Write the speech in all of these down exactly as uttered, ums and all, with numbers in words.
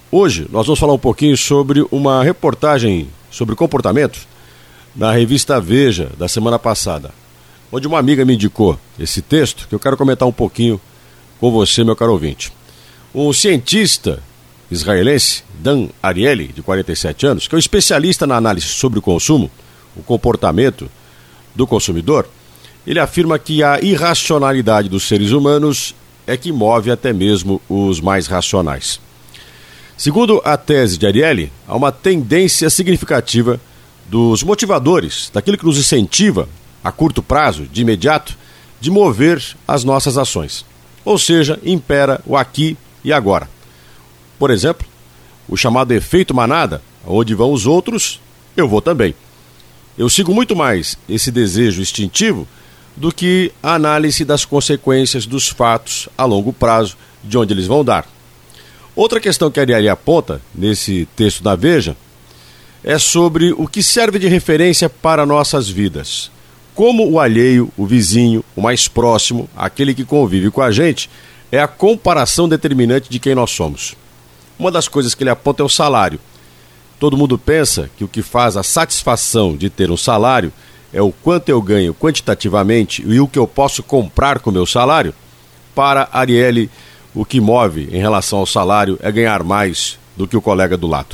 Hoje nós vamos falar um pouquinho sobre uma reportagem sobre comportamento na revista Veja da semana passada, onde uma amiga me indicou esse texto que eu quero comentar um pouquinho com você, meu caro ouvinte. Um cientista israelense, Dan Ariely, de quarenta e sete anos, que é um especialista na análise sobre o consumo, o comportamento do consumidor, ele afirma que a irracionalidade dos seres humanos é que move até mesmo os mais racionais. Segundo a tese de Ariely, há uma tendência significativa dos motivadores, daquilo que nos incentiva, a curto prazo, de imediato, de mover as nossas ações. Ou seja, impera o aqui e agora. Por exemplo, o chamado efeito manada, onde vão os outros, eu vou também. Eu sigo muito mais esse desejo instintivo do que a análise das consequências dos fatos a longo prazo, de onde eles vão dar. Outra questão que a Ariely aponta nesse texto da Veja é sobre o que serve de referência para nossas vidas. Como o alheio, o vizinho, o mais próximo, aquele que convive com a gente, é a comparação determinante de quem nós somos. Uma das coisas que ele aponta é o salário. Todo mundo pensa que o que faz a satisfação de ter um salário é o quanto eu ganho quantitativamente e o que eu posso comprar com o meu salário. Para Ariely, o que move em relação ao salário é ganhar mais do que o colega do lado.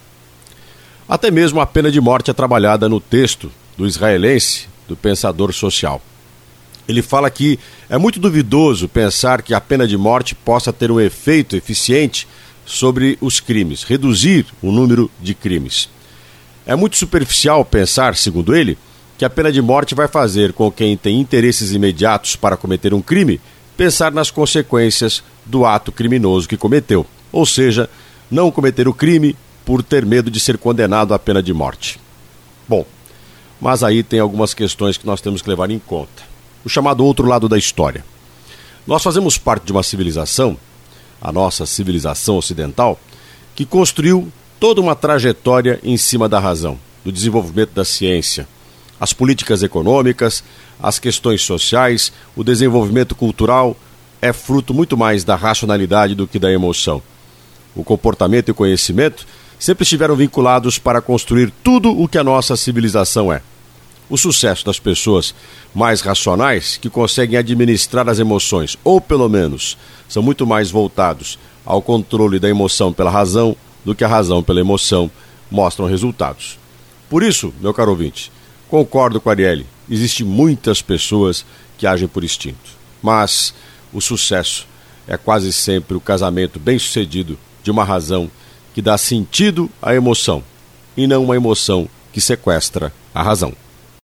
Até mesmo a pena de morte é trabalhada no texto do israelense, do pensador social. Ele fala que é muito duvidoso pensar que a pena de morte possa ter um efeito eficiente sobre os crimes, reduzir o número de crimes. É muito superficial pensar, segundo ele, que a pena de morte vai fazer com quem tem interesses imediatos para cometer um crime pensar nas consequências do ato criminoso que cometeu, ou seja, não cometer o crime por ter medo de ser condenado à pena de morte. Bom, mas aí tem algumas questões que nós temos que levar em conta. O chamado outro lado da história. Nós fazemos parte de uma civilização, a nossa civilização ocidental, que construiu toda uma trajetória em cima da razão, do desenvolvimento da ciência, as políticas econômicas, as questões sociais, o desenvolvimento cultural é fruto muito mais da racionalidade do que da emoção. O comportamento e o conhecimento sempre estiveram vinculados para construir tudo o que a nossa civilização é. O sucesso das pessoas mais racionais, que conseguem administrar as emoções, ou pelo menos são muito mais voltados ao controle da emoção pela razão do que a razão pela emoção, mostram resultados. Por isso, meu caro ouvinte, concordo com a Ariely, existem muitas pessoas que agem por instinto, mas o sucesso é quase sempre o casamento bem-sucedido de uma razão que dá sentido à emoção, e não uma emoção que sequestra a razão.